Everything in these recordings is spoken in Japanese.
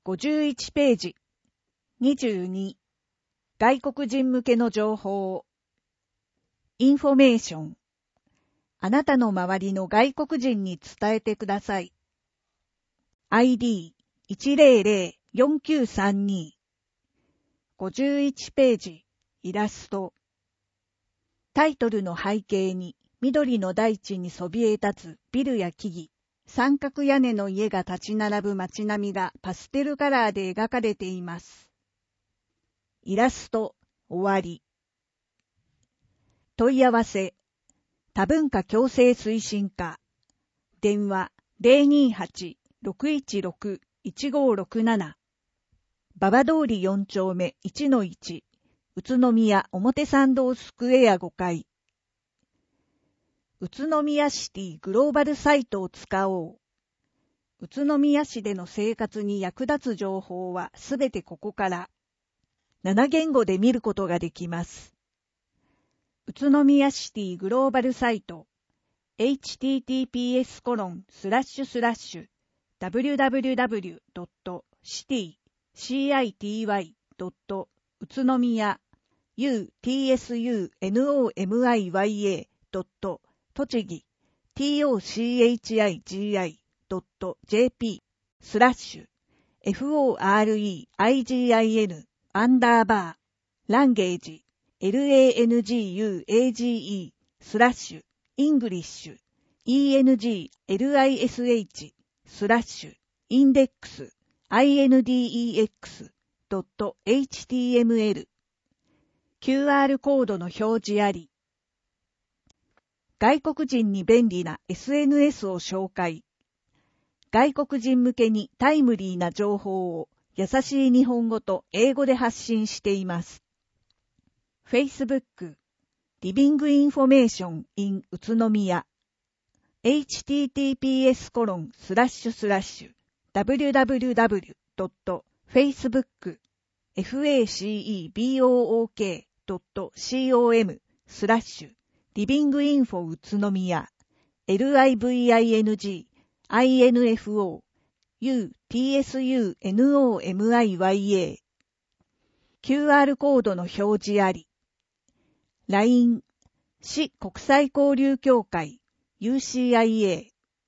51ページ。22、外国人向けの情報。インフォメーション。あなたの周りの外国人に伝えてください。ID1004932。51ページ。イラスト。タイトルの背景に緑の大地にそびえ立つビルや木々、三角屋根の家が立ち並ぶ街並みがパステルカラーで描かれています。イラスト終わり。問い合わせ。多文化共生推進課。電話028-616-1567。馬場通り4丁目 1-1。宇都宮表参道スクエア5階。宇都宮シティグローバルサイトを使おう。宇都宮市での生活に役立つ情報はすべてここから7言語で見ることができます。宇都宮シティグローバルサイト https://www.city.utsnomiya utsunomiya.栃木 tochigi.foreign_language language/english english/index.html QR コードの表示あり。外国人に便利な SNS を紹介。外国人向けにタイムリーな情報を優しい日本語と英語で発信しています。Facebook、Living Information in 宇都宮。https://www.facebook.com/livinginfo 宇都宮 livinginfo utsunomiya QR コードの表示あり。LINE 市国際交流協会 UCIA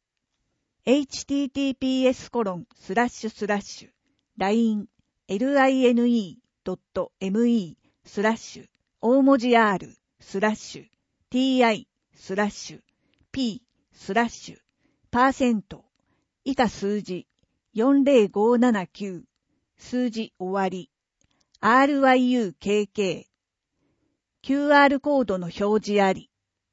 https://line.me.me/ 文字 r/t/p/% 以下数字40579数字終わり RYUKK QR コードの表示あり。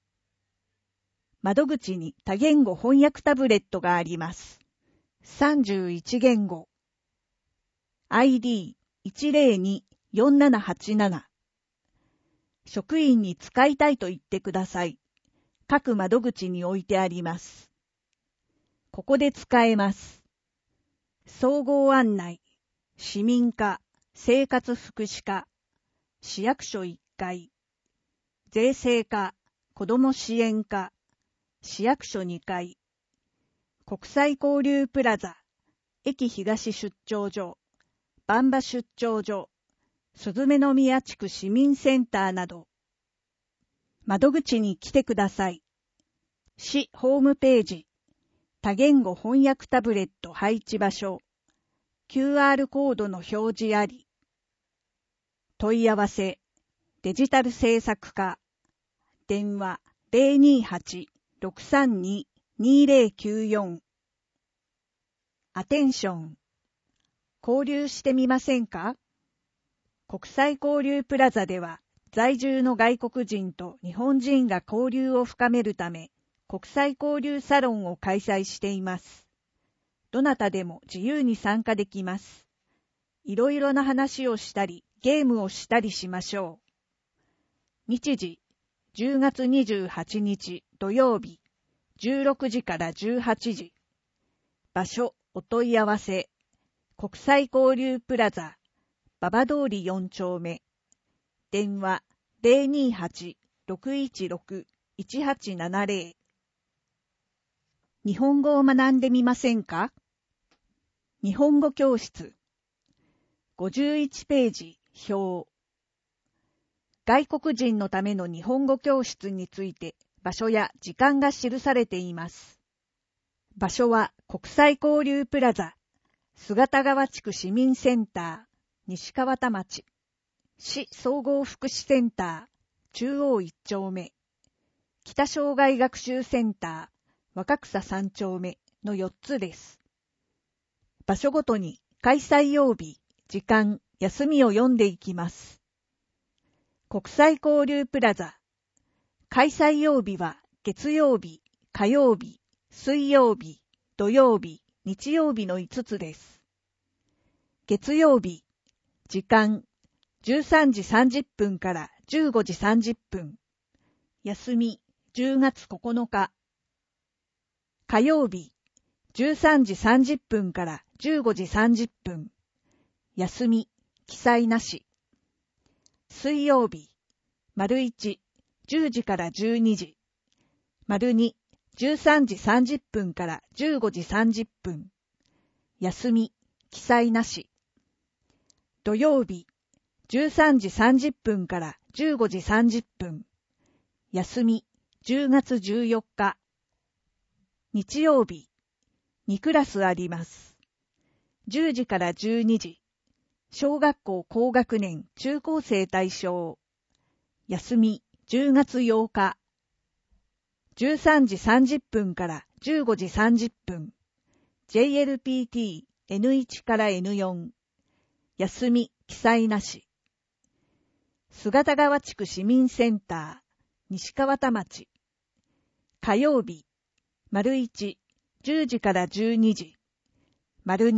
窓口に多言語翻訳タブレットがあります。31言語。ID1024787。職員に使いたいと言ってください。各窓口に置いてあります。ここで使えます。総合案内、市民課、生活福祉課、市役所1階、税制課、子ども支援課、市役所2階、国際交流プラザ、駅東出張所、番場出張所、鈴目宮地区市民センターなど、窓口に来てください。市ホームページ、多言語翻訳タブレット配置場所、QR コードの表示あり。問い合わせ、デジタル制作課、電話028-632-2094。アテンション。交流してみませんか？国際交流プラザでは、在住の外国人と日本人が交流を深めるため、国際交流サロンを開催しています。どなたでも自由に参加できます。いろいろな話をしたり、ゲームをしたりしましょう。日時、10月28日土曜日、16時から18時。場所、お問い合わせ。国際交流プラザ、馬場通り4丁目。電話028-616-1870。日本語を学んでみませんか？日本語教室 51ページ表。外国人のための日本語教室について場所や時間が記されています。場所は国際交流プラザ、姿川地区市民センター、西川田町、市総合福祉センター、中央1丁目、北障害学習センター、若草3丁目の4つです。場所ごとに開催曜日、時間、休みを読んでいきます。国際交流プラザ。開催曜日は月曜日、火曜日、水曜日、土曜日、日曜日の5つです。月曜日、時間、13時30分から15時30分。休み、10月9日。火曜日、13時30分から15時30分。休み、記載なし。水曜日、丸1、10時から12時。丸2、13時30分から15時30分。休み、記載なし。土曜日、13時30分から15時30分。休み、10月14日。日曜日、2クラスあります。10時から12時。小学校高学年中高生対象。休み10月8日。13時30分から15時30分。JLPT N1 から N4。休み記載なし。姿川地区市民センター、西川田町。火曜日、丸1、10時から12時。丸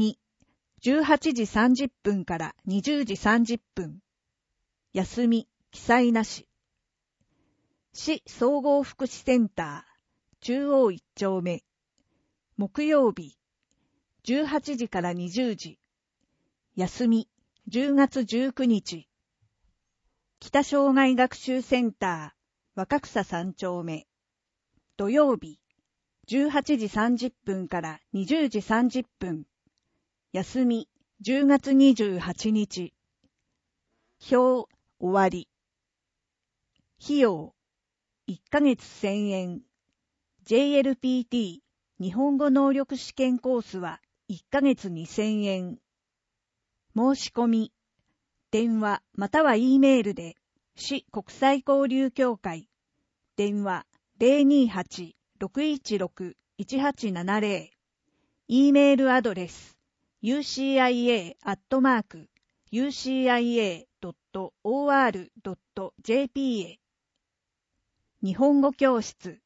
2、18時30分から20時30分。休み、記載なし。市総合福祉センター、中央1丁目。木曜日、18時から20時。休み、10月19日。北障害学習センター、若草3丁目。土曜日、18時30分から20時30分。休み、10月28日。表、終わり。費用、1ヶ月1000円。JLPT、日本語能力試験コースは1ヶ月2000円。申し込み、電話または E メールで、市国際交流協会、電話 028-616-1870。E メールアドレス、ucia.ucia.or.jp へ。日本語教室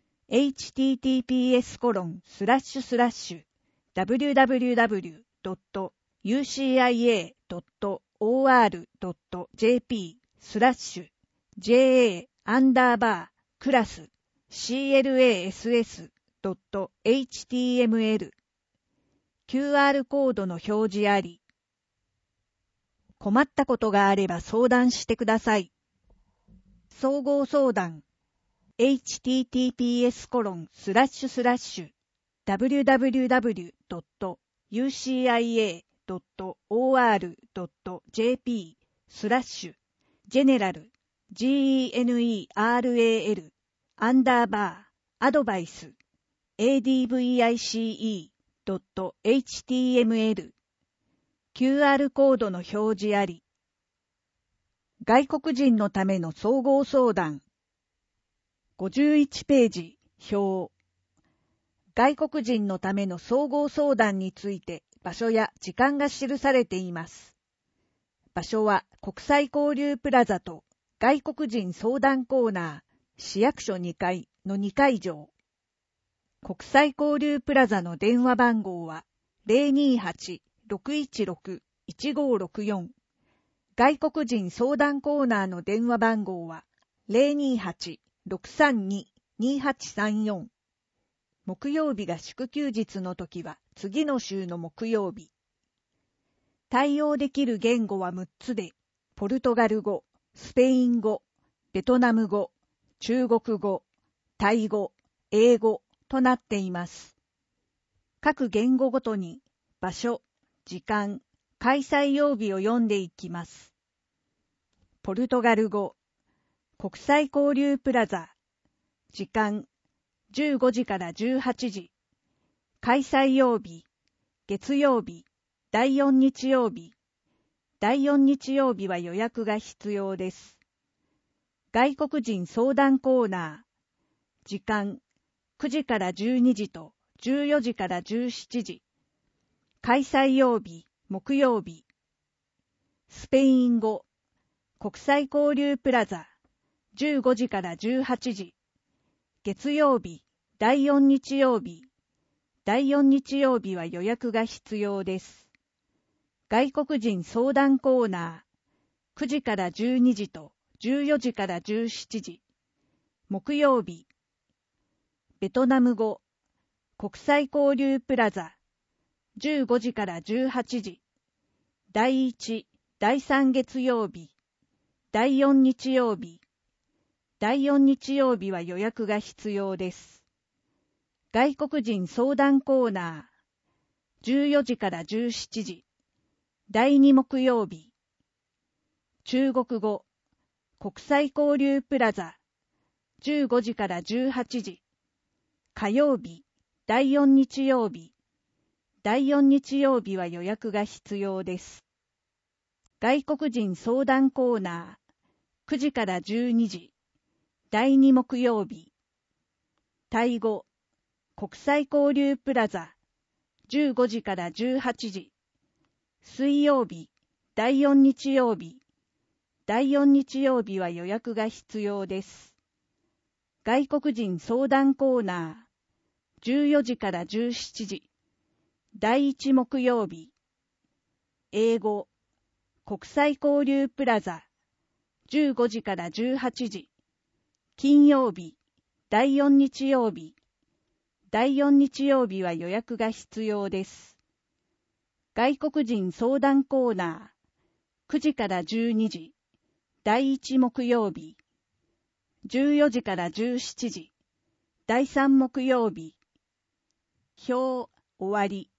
www.ucia.or.jp/JA-class.html QR コードの表示あり。困ったことがあれば相談してください。総合相談 www.ucia.or.jp/general.advice.advice.html QR コードの表示あり。外国人のための総合相談。51ページ、表。外国人のための総合相談について場所や時間が記されています。場所は国際交流プラザと外国人相談コーナー、市役所2階の2会場。国際交流プラザの電話番号は 028-616-1564。外国人相談コーナーの電話番号は 028-632-2834。木曜日が祝休日の時は次の週の木曜日。対応できる言語は6つで、ポルトガル語、スペイン語、ベトナム語、中国語、タイ語、英語となっています。各言語ごとに場所、時間、 開催曜日を読んでいきます。ポルトガル語、国際交流プラザ、時間、15時から18時。開催曜日、月曜日、第4日曜日。第4日曜日は予約が必要です。外国人相談コーナー、時間、9時から12時と14時から17時。開催曜日、木曜日。スペイン語、国際交流プラザ、15時から18時。月曜日、第4日曜日。第4日曜日は予約が必要です。外国人相談コーナー、9時から12時と14時から17時。木曜日。ベトナム語、国際交流プラザ、15時から18時。第1、第3月曜日。第4日曜日。第4日曜日は予約が必要です。外国人相談コーナー、14時から17時。第2木曜日。中国語、国際交流プラザ、15時から18時。火曜日、第4日曜日。第4日曜日は予約が必要です。外国人相談コーナー、9時から12時。第2木曜日。タイ語、国際交流プラザ、15時から18時。水曜日、第4日曜日。第4日曜日は予約が必要です。外国人相談コーナー、14時から17時。第1木曜日。英語、国際交流プラザ、15時から18時。金曜日、第4日曜日。第4日曜日は予約が必要です。外国人相談コーナー、9時から12時。第1木曜日。14時から17時。第3木曜日。表、終わり。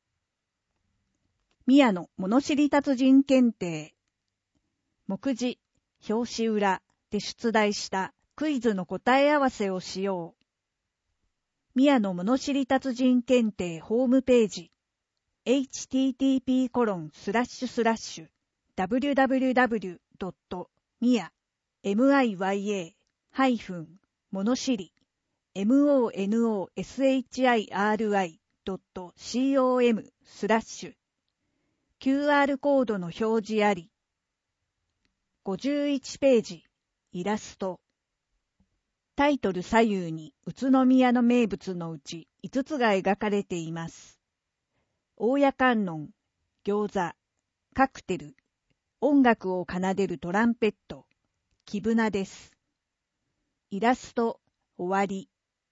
宮野物知り達人検定。目次、表紙裏で出題したクイズの答え合わせをしよう。宮野物知り達人検定ホームページ。http://www.mia-monoshiri.com/QR コードの表示あり。51ページ、イラスト。タイトル左右に宇都宮の名物のうち5つが描かれています。大谷観音、餃子、カクテル、音楽を奏でるトランペット、キブナです。イラスト、終わり。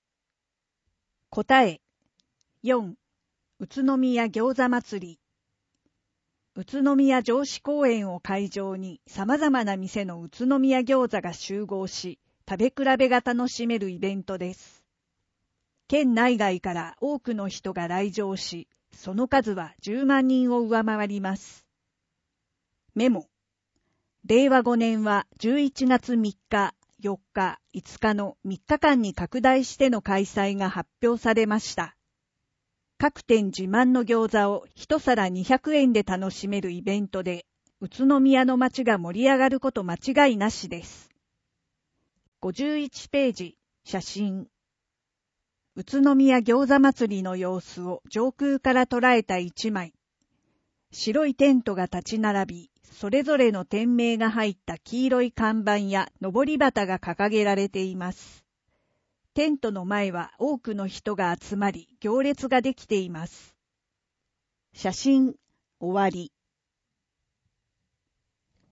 答え、4、宇都宮餃子祭り。宇都宮城址公園を会場に様々な店の宇都宮餃子が集合し、食べ比べが楽しめるイベントです。県内外から多くの人が来場し、その数は10万人を上回ります。メモ。令和5年は11月3日、4日、5日の3日間に拡大しての開催が発表されました。各店自慢の餃子を一皿200円で楽しめるイベントで、宇都宮の街が盛り上がること間違いなしです。51ページ、写真。宇都宮餃子祭りの様子を上空から捉えた一枚。白いテントが立ち並び、それぞれの店名が入った黄色い看板や上り旗が掲げられています。テントの前は多くの人が集まり、行列ができています。写真、終わり。